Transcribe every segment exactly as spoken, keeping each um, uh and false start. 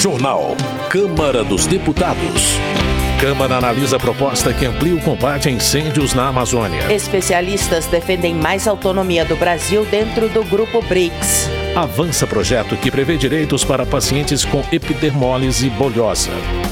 Jornal. Câmara dos Deputados. Câmara analisa a proposta que amplia o combate a incêndios na Amazônia. Especialistas defendem mais autonomia do Brasil dentro do Grupo BRICS. Avança projeto que prevê direitos para pacientes com epidermólise bulhosa.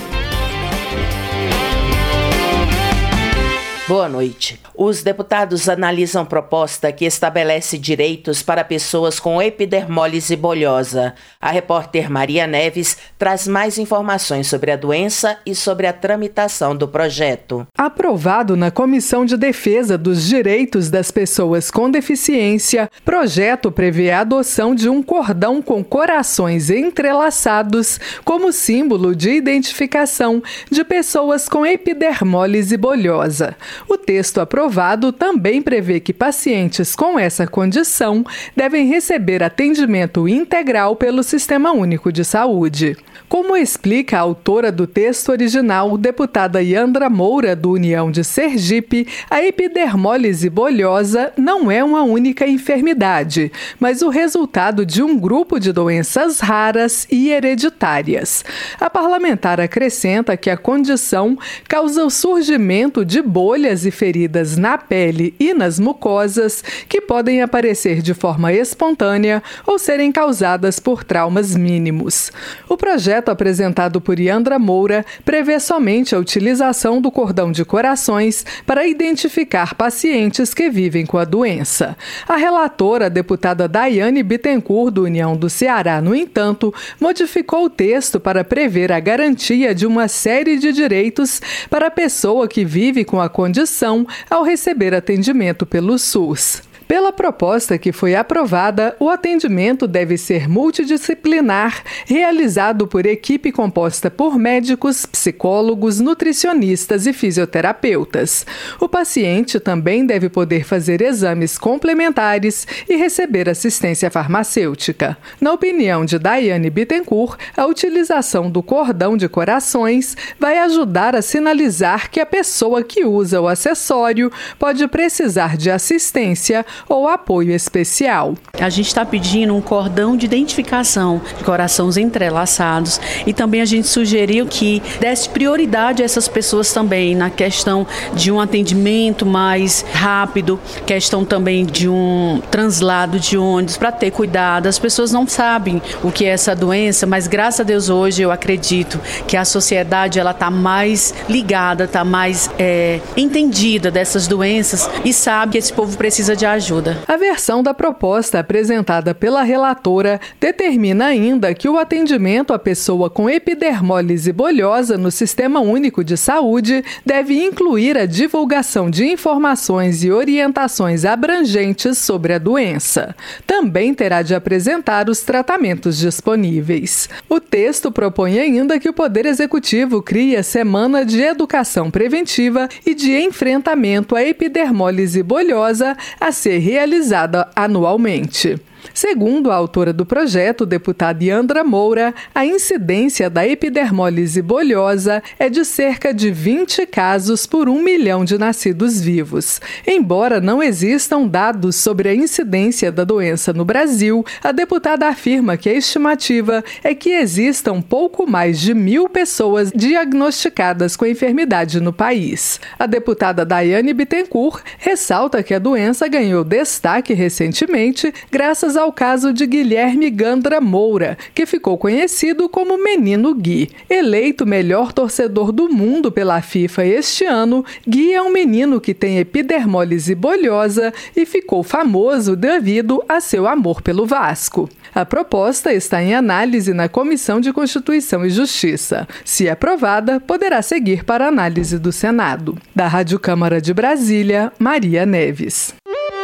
Boa noite. Os deputados analisam proposta que estabelece direitos para pessoas com epidermólise bulhosa. A repórter Maria Neves traz mais informações sobre a doença e sobre a tramitação do projeto. Aprovado na Comissão de Defesa dos Direitos das Pessoas com Deficiência, projeto prevê a adoção de um cordão com corações entrelaçados como símbolo de identificação de pessoas com epidermólise bulhosa. O texto aprovado também prevê que pacientes com essa condição devem receber atendimento integral pelo Sistema Único de Saúde. Como explica a autora do texto original, deputada Yandra Moura, do União de Sergipe, a epidermólise bulhosa não é uma única enfermidade, mas o resultado de um grupo de doenças raras e hereditárias. A parlamentar acrescenta que a condição causa o surgimento de bolhas e feridas na pele e nas mucosas que podem aparecer de forma espontânea ou serem causadas por traumas mínimos. O projeto apresentado por Yandra Moura prevê somente a utilização do cordão de corações para identificar pacientes que vivem com a doença. A relatora, a deputada Daiane Bittencourt, do União do Ceará, no entanto, modificou o texto para prever a garantia de uma série de direitos para a pessoa que vive com a condição ao receber atendimento pelo SUS. Pela proposta que foi aprovada, o atendimento deve ser multidisciplinar, realizado por equipe composta por médicos, psicólogos, nutricionistas e fisioterapeutas. O paciente também deve poder fazer exames complementares e receber assistência farmacêutica. Na opinião de Daiane Bittencourt, a utilização do cordão de corações vai ajudar a sinalizar que a pessoa que usa o acessório pode precisar de assistência ou apoio especial. A gente está pedindo um cordão de identificação de corações entrelaçados e também a gente sugeriu que desse prioridade a essas pessoas também na questão de um atendimento mais rápido, questão também de um translado de ônibus para ter cuidado. As pessoas não sabem o que é essa doença, mas graças a Deus hoje eu acredito que a sociedade ela está mais ligada, está mais é, entendida dessas doenças e sabe que esse povo precisa de ajuda. A versão da proposta apresentada pela relatora determina ainda que o atendimento à pessoa com epidermólise bulhosa no Sistema Único de Saúde deve incluir a divulgação de informações e orientações abrangentes sobre a doença. Também terá de apresentar os tratamentos disponíveis. O texto propõe ainda que o Poder Executivo crie a Semana de Educação Preventiva e de Enfrentamento à Epidermólise Bulhosa a ser realizada anualmente. Segundo a autora do projeto, deputada Yandra Moura, a incidência da epidermólise bulhosa é de cerca de vinte casos por um milhão de nascidos vivos. Embora não existam dados sobre a incidência da doença no Brasil, a deputada afirma que a estimativa é que existam pouco mais de mil pessoas diagnosticadas com a enfermidade no país. A deputada Daiane Bittencourt ressalta que a doença ganhou destaque recentemente graças ao caso de Guilherme Gandra Moura, que ficou conhecido como Menino Gui. Eleito melhor torcedor do mundo pela FIFA este ano, Gui é um menino que tem epidermólise bulhosa e ficou famoso devido a seu amor pelo Vasco. A proposta está em análise na Comissão de Constituição e Justiça. Se aprovada, poderá seguir para análise do Senado. Da Rádio Câmara de Brasília, Maria Neves.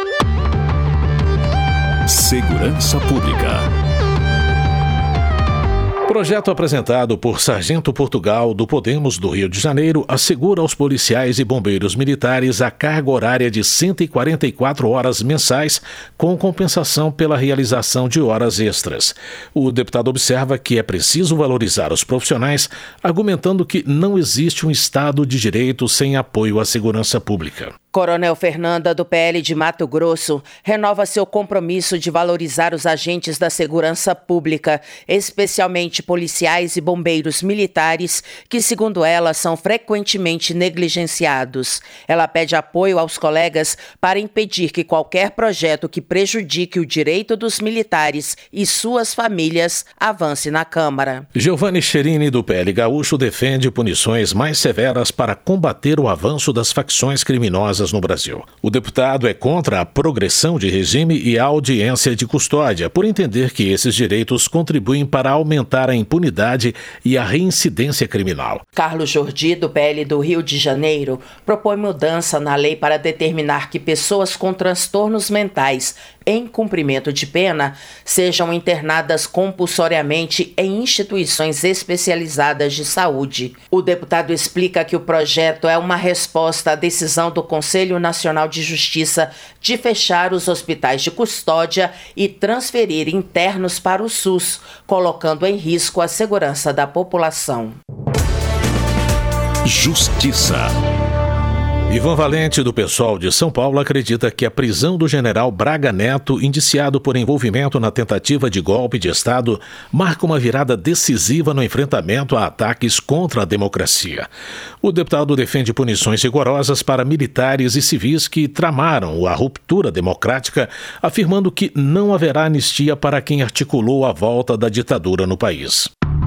Segurança Pública. Projeto apresentado por Sargento Portugal, do Podemos do Rio de Janeiro, assegura aos policiais e bombeiros militares a carga horária de cento e quarenta e quatro horas mensais, com compensação pela realização de horas extras. O deputado observa que é preciso valorizar os profissionais, argumentando que não existe um Estado de Direito sem apoio à segurança pública. Coronel Fernanda, do P L de Mato Grosso, renova seu compromisso de valorizar os agentes da segurança pública, especialmente policiais e bombeiros militares, que, segundo ela, são frequentemente negligenciados. Ela pede apoio aos colegas para impedir que qualquer projeto que prejudique o direito dos militares e suas famílias avance na Câmara. Giovanni Cherini, do P L Gaúcho, defende punições mais severas para combater o avanço das facções criminosas no Brasil. O deputado é contra a progressão de regime e a audiência de custódia, por entender que esses direitos contribuem para aumentar a impunidade e a reincidência criminal. Carlos Jordi, do P L do Rio de Janeiro, propõe mudança na lei para determinar que pessoas com transtornos mentais em cumprimento de pena sejam internadas compulsoriamente em instituições especializadas de saúde. O deputado explica que o projeto é uma resposta à decisão do Conselho Nacional de Justiça de fechar os hospitais de custódia e transferir internos para o SUS, colocando em risco a segurança da população. Justiça. Ivan Valente, do PSOL de São Paulo, acredita que a prisão do general Braga Neto, indiciado por envolvimento na tentativa de golpe de Estado, marca uma virada decisiva no enfrentamento a ataques contra a democracia. O deputado defende punições rigorosas para militares e civis que tramaram a ruptura democrática, afirmando que não haverá anistia para quem articulou a volta da ditadura no país.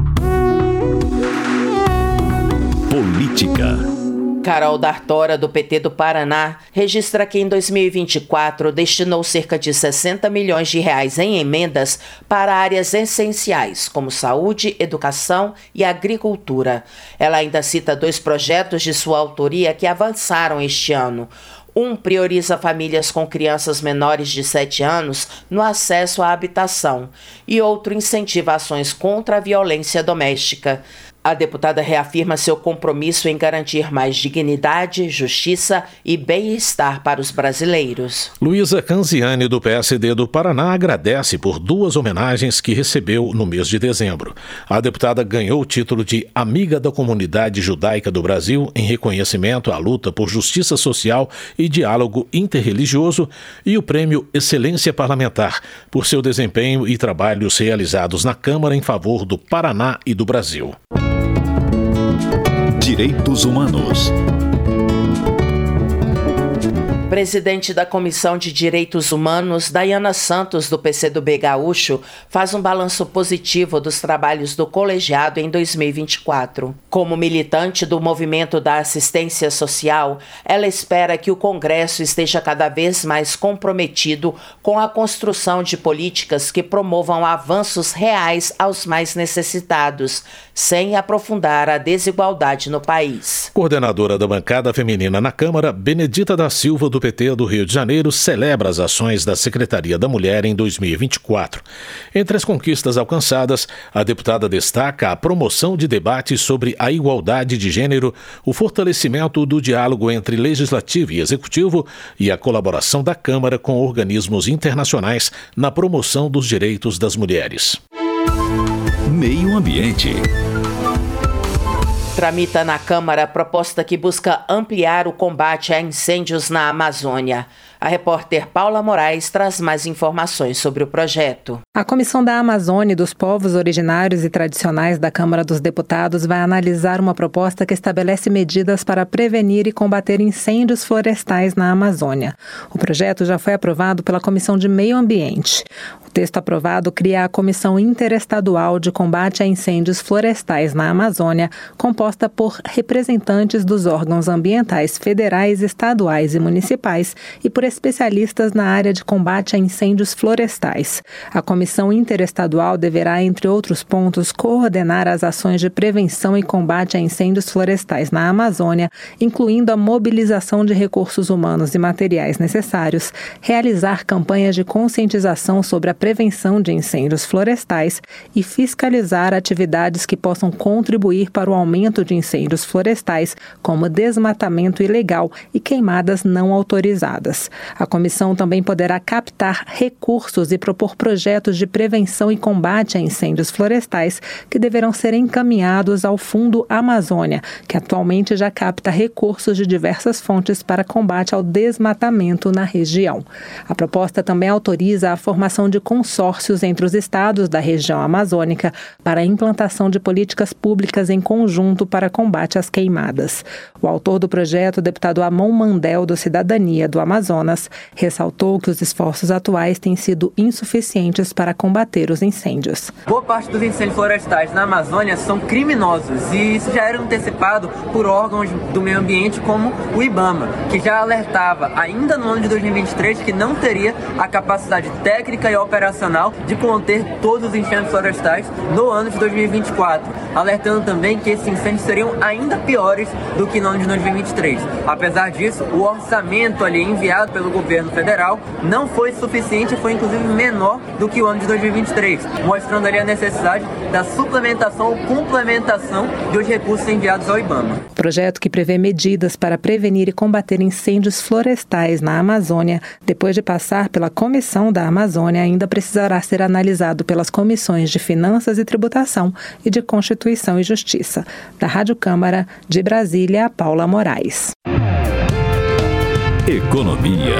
Política. Carol D'Artora, do P T do Paraná, registra que em dois mil e vinte e quatro destinou cerca de sessenta milhões de reais em emendas para áreas essenciais, como saúde, educação e agricultura. Ela ainda cita dois projetos de sua autoria que avançaram este ano. Um prioriza famílias com crianças menores de sete anos no acesso à habitação e outro incentiva ações contra a violência doméstica. A deputada reafirma seu compromisso em garantir mais dignidade, justiça e bem-estar para os brasileiros. Luísa Canziani, do P S D do Paraná, agradece por duas homenagens que recebeu no mês de dezembro. A deputada ganhou o título de Amiga da Comunidade Judaica do Brasil em reconhecimento à luta por justiça social e diálogo interreligioso e o prêmio Excelência Parlamentar por seu desempenho e trabalhos realizados na Câmara em favor do Paraná e do Brasil. Direitos Humanos. Presidente da Comissão de Direitos Humanos, Dayana Santos, do P C do B Gaúcho, faz um balanço positivo dos trabalhos do colegiado em dois mil e vinte e quatro. Como militante do movimento da assistência social, ela espera que o Congresso esteja cada vez mais comprometido com a construção de políticas que promovam avanços reais aos mais necessitados, sem aprofundar a desigualdade no país. Coordenadora da bancada feminina na Câmara, Benedita da Silva, do P T do Rio de Janeiro, celebra as ações da Secretaria da Mulher em dois mil e vinte e quatro. Entre as conquistas alcançadas, a deputada destaca a promoção de debates sobre a igualdade de gênero, o fortalecimento do diálogo entre Legislativo e Executivo e a colaboração da Câmara com organismos internacionais na promoção dos direitos das mulheres. Meio Ambiente. Tramita na Câmara a proposta que busca ampliar o combate a incêndios na Amazônia. A repórter Paula Moraes traz mais informações sobre o projeto. A Comissão da Amazônia e dos Povos Originários e Tradicionais da Câmara dos Deputados vai analisar uma proposta que estabelece medidas para prevenir e combater incêndios florestais na Amazônia. O projeto já foi aprovado pela Comissão de Meio Ambiente. O texto aprovado cria a Comissão Interestadual de Combate a Incêndios Florestais na Amazônia, composta por representantes dos órgãos ambientais federais, estaduais e municipais e por especialistas na área de combate a incêndios florestais. A Comissão Interestadual deverá, entre outros pontos, coordenar as ações de prevenção e combate a incêndios florestais na Amazônia, incluindo a mobilização de recursos humanos e materiais necessários, realizar campanhas de conscientização sobre a prevenção de incêndios florestais e fiscalizar atividades que possam contribuir para o aumento de incêndios florestais, como desmatamento ilegal e queimadas não autorizadas. A comissão também poderá captar recursos e propor projetos de prevenção e combate a incêndios florestais que deverão ser encaminhados ao Fundo Amazônia, que atualmente já capta recursos de diversas fontes para combate ao desmatamento na região. A proposta também autoriza a formação de consórcios entre os estados da região amazônica para a implantação de políticas públicas em conjunto para combate às queimadas. O autor do projeto, o deputado Amon Mandel, do Cidadania do Amazonas, ressaltou que os esforços atuais têm sido insuficientes para combater os incêndios. Boa parte dos incêndios florestais na Amazônia são criminosos e isso já era antecipado por órgãos do meio ambiente como o IBAMA, que já alertava ainda no ano de dois mil e vinte e três que não teria a capacidade técnica e operacional de conter todos os incêndios florestais no ano de dois mil e vinte e quatro, alertando também que esses incêndios seriam ainda piores do que no ano de dois mil e vinte e três. Apesar disso, o orçamento ali enviado pelo governo federal não foi suficiente e foi inclusive menor do que o ano de dois mil e vinte e três, mostrando ali a necessidade da suplementação ou complementação dos recursos enviados ao IBAMA. O projeto, que prevê medidas para prevenir e combater incêndios florestais na Amazônia, depois de passar pela Comissão da Amazônia, ainda precisará ser analisado pelas comissões de Finanças e Tributação e de Constituição e Justiça. Da Rádio Câmara, de Brasília, Paula Moraes. Economia.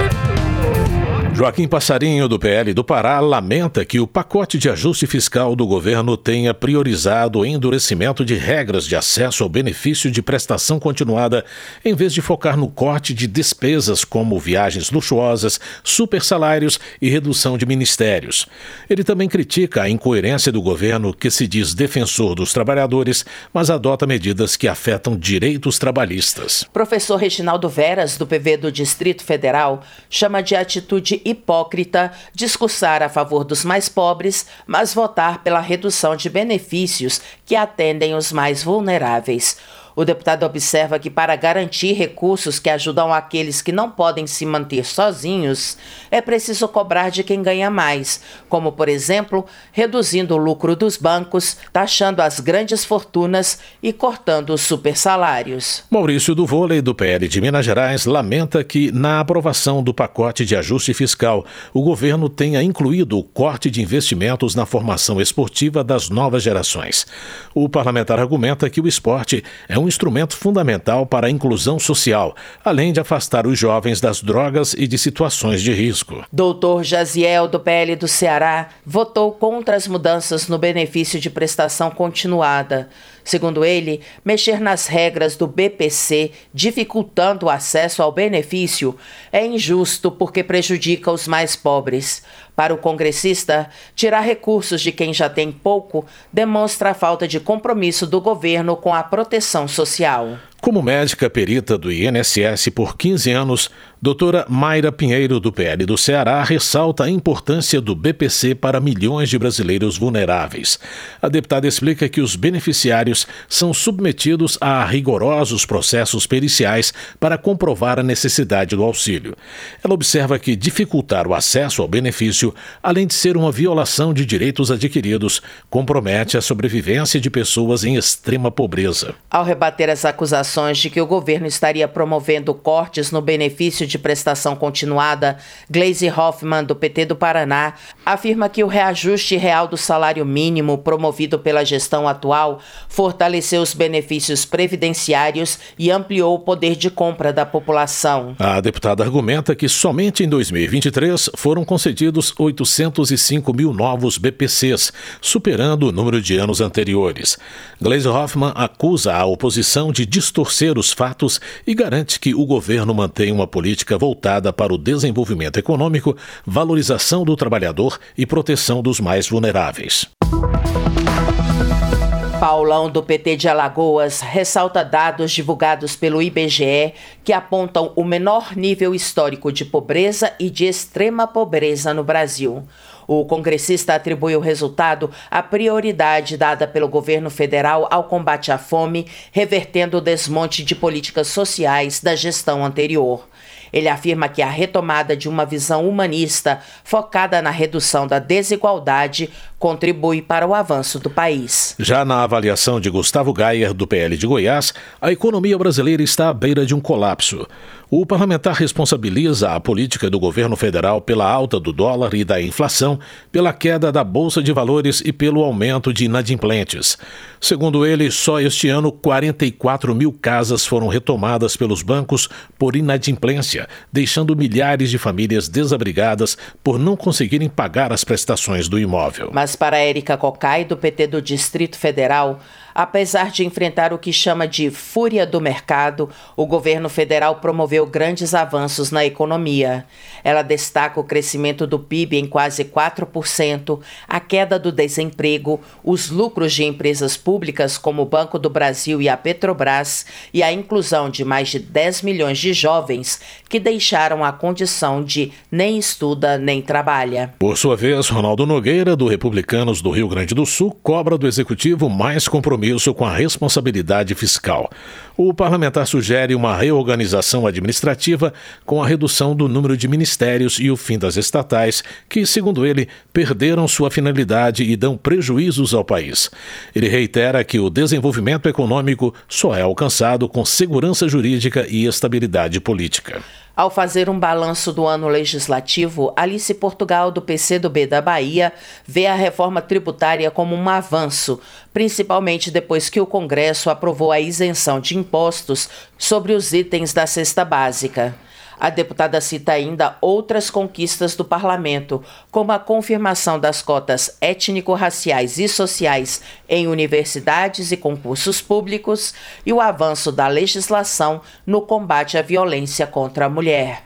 Joaquim Passarinho, do P L do Pará, lamenta que o pacote de ajuste fiscal do governo tenha priorizado o endurecimento de regras de acesso ao benefício de prestação continuada, em vez de focar no corte de despesas como viagens luxuosas, supersalários e redução de ministérios. Ele também critica a incoerência do governo, que se diz defensor dos trabalhadores, mas adota medidas que afetam direitos trabalhistas. Professor Reginaldo Veras, do P V do Distrito Federal, chama de atitude hipócrita discursar a favor dos mais pobres, mas votar pela redução de benefícios que atendem os mais vulneráveis. O deputado observa que, para garantir recursos que ajudam aqueles que não podem se manter sozinhos, é preciso cobrar de quem ganha mais, como, por exemplo, reduzindo o lucro dos bancos, taxando as grandes fortunas e cortando os supersalários. Maurício do Vôlei, do P L de Minas Gerais, lamenta que, na aprovação do pacote de ajuste fiscal, o governo tenha incluído o corte de investimentos na formação esportiva das novas gerações. O parlamentar argumenta que o esporte é um um instrumento fundamental para a inclusão social, além de afastar os jovens das drogas e de situações de risco. Doutor Jaziel, do P L do Ceará, votou contra as mudanças no benefício de prestação continuada. Segundo ele, mexer nas regras do B P C, dificultando o acesso ao benefício, é injusto porque prejudica os mais pobres. Para o congressista, tirar recursos de quem já tem pouco demonstra a falta de compromisso do governo com a proteção social. Como médica perita do I N S S por quinze anos, doutora Mayra Pinheiro, do P L do Ceará, ressalta a importância do B P C para milhões de brasileiros vulneráveis. A deputada explica que os beneficiários são submetidos a rigorosos processos periciais para comprovar a necessidade do auxílio. Ela observa que dificultar o acesso ao benefício, além de ser uma violação de direitos adquiridos, compromete a sobrevivência de pessoas em extrema pobreza. Ao rebater as acusações de que o governo estaria promovendo cortes no benefício de prestação continuada, Gleisi Hoffmann, do P T do Paraná, afirma que o reajuste real do salário mínimo promovido pela gestão atual fortaleceu os benefícios previdenciários e ampliou o poder de compra da população. A deputada argumenta que somente em dois mil e vinte e três foram concedidos oitocentos e cinco mil novos B P Cs, superando o número de anos anteriores. Gleisi Hoffmann acusa a oposição de distorcer os fatos e garante que o governo mantém uma política voltada para o desenvolvimento econômico, valorização do trabalhador e proteção dos mais vulneráveis. Paulão, do P T de Alagoas, ressalta dados divulgados pelo I B G E que apontam o menor nível histórico de pobreza e de extrema pobreza no Brasil. O congressista atribui o resultado à prioridade dada pelo governo federal ao combate à fome, revertendo o desmonte de políticas sociais da gestão anterior. Ele afirma que a retomada de uma visão humanista focada na redução da desigualdade contribui para o avanço do país. Já na avaliação de Gustavo Gayer, do P L de Goiás, a economia brasileira está à beira de um colapso. O parlamentar responsabiliza a política do governo federal pela alta do dólar e da inflação, pela queda da Bolsa de Valores e pelo aumento de inadimplentes. Segundo ele, só este ano quarenta e quatro mil casas foram retomadas pelos bancos por inadimplência, deixando milhares de famílias desabrigadas por não conseguirem pagar as prestações do imóvel. Mas para Érica Cocai, do P T do Distrito Federal, apesar de enfrentar o que chama de fúria do mercado, o governo federal promoveu grandes avanços na economia. Ela destaca o crescimento do P I B em quase quatro por cento, a queda do desemprego, os lucros de empresas públicas como o Banco do Brasil e a Petrobras e a inclusão de mais de dez milhões de jovens que deixaram a condição de nem estuda nem trabalha. Por sua vez, Ronaldo Nogueira, do Republicanos do Rio Grande do Sul, cobra do Executivo mais compromisso com a responsabilidade fiscal. O parlamentar sugere uma reorganização administrativa com a redução do número de ministérios e o fim das estatais, que, segundo ele, perderam sua finalidade e dão prejuízos ao país. Ele reitera que o desenvolvimento econômico só é alcançado com segurança jurídica e estabilidade política. Ao fazer um balanço do ano legislativo, Alice Portugal, do P C do B da Bahia, vê a reforma tributária como um avanço, principalmente depois que o Congresso aprovou a isenção de impostos sobre os itens da cesta básica. A deputada cita ainda outras conquistas do parlamento, como a confirmação das cotas étnico-raciais e sociais em universidades e concursos públicos e o avanço da legislação no combate à violência contra a mulher.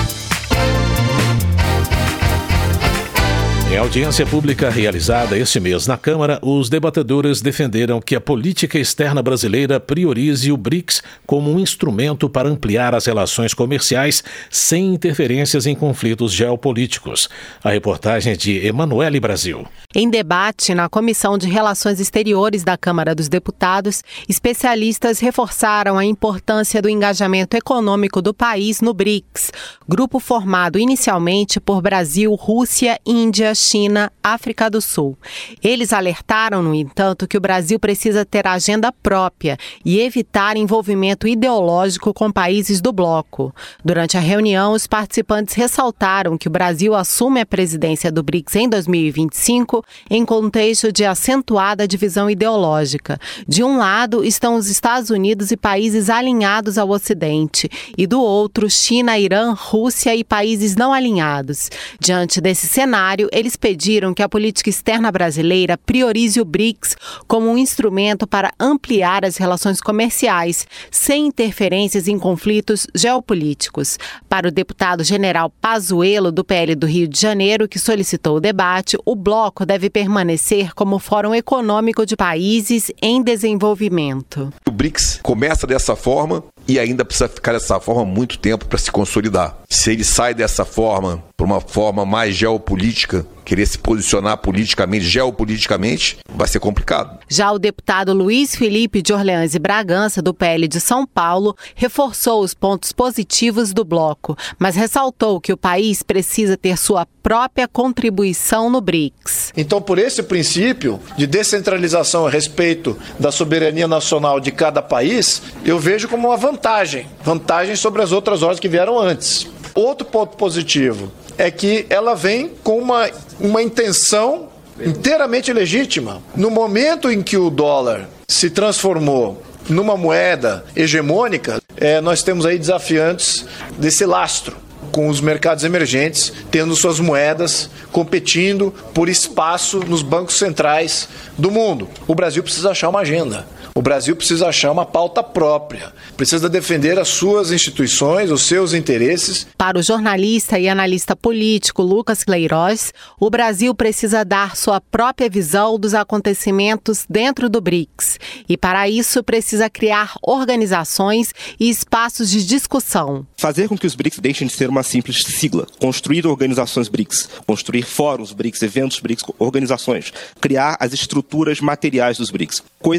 Em audiência pública realizada este mês na Câmara, os debatedores defenderam que a política externa brasileira priorize o BRICS como um instrumento para ampliar as relações comerciais sem interferências em conflitos geopolíticos. A reportagem é de Emanuele Brasil. Em debate na Comissão de Relações Exteriores da Câmara dos Deputados, especialistas reforçaram a importância do engajamento econômico do país no BRICS, grupo formado inicialmente por Brasil, Rússia, Índia, China, África do Sul. Eles alertaram, no entanto, que o Brasil precisa ter agenda própria e evitar envolvimento ideológico com países do bloco. Durante a reunião, os participantes ressaltaram que o Brasil assume a presidência do BRICS em dois mil e vinte e cinco em contexto de acentuada divisão ideológica. De um lado estão os Estados Unidos e países alinhados ao Ocidente, e do outro, China, Irã, Rússia e países não alinhados. Diante desse cenário, eles pediram que a política externa brasileira priorize o BRICS como um instrumento para ampliar as relações comerciais, sem interferências em conflitos geopolíticos. Para o deputado general Pazuello, do P L do Rio de Janeiro, que solicitou o debate, o bloco deve permanecer como fórum econômico de países em desenvolvimento. O BRICS começa dessa forma e ainda precisa ficar dessa forma muito tempo para se consolidar. Se ele sai dessa forma para uma forma mais geopolítica, querer se posicionar politicamente, geopoliticamente, vai ser complicado. Já o deputado Luiz Felipe de Orleans e Bragança, do P L de São Paulo, reforçou os pontos positivos do bloco, mas ressaltou que o país precisa ter sua própria contribuição no BRICS. Então, por esse princípio de descentralização a respeito da soberania nacional de cada país, eu vejo como uma vantagem, vantagem sobre as outras ordens que vieram antes. Outro ponto positivo é que ela vem com uma, uma intenção inteiramente legítima. No momento em que o dólar se transformou numa moeda hegemônica, é, nós temos aí desafiantes desse lastro, com os mercados emergentes tendo suas moedas competindo por espaço nos bancos centrais do mundo. O Brasil precisa achar uma agenda. O Brasil precisa achar uma pauta própria, precisa defender as suas instituições, os seus interesses. Para o jornalista e analista político Lucas Queiroz, o Brasil precisa dar sua própria visão dos acontecimentos dentro do BRICS e, para isso, precisa criar organizações e espaços de discussão. Fazer com que os BRICS deixem de ser uma simples sigla, construir organizações BRICS, construir fóruns BRICS, eventos BRICS, organizações, criar as estruturas materiais dos BRICS, coisa que é muito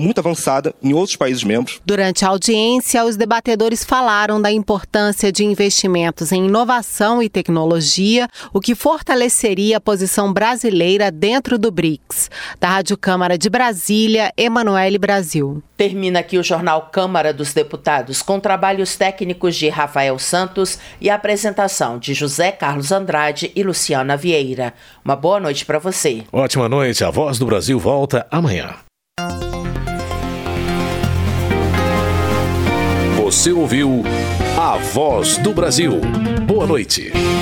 muito avançada em outros países membros. Durante a audiência, os debatedores falaram da importância de investimentos em inovação e tecnologia, o que fortaleceria a posição brasileira dentro do BRICS. Da Rádio Câmara de Brasília, Emanuele Brasil. Termina aqui o Jornal Câmara dos Deputados, com trabalhos técnicos de Rafael Santos e a apresentação de José Carlos Andrade e Luciana Vieira. Uma boa noite para você. Ótima noite. A Voz do Brasil volta amanhã. Você ouviu A Voz do Brasil. Boa noite.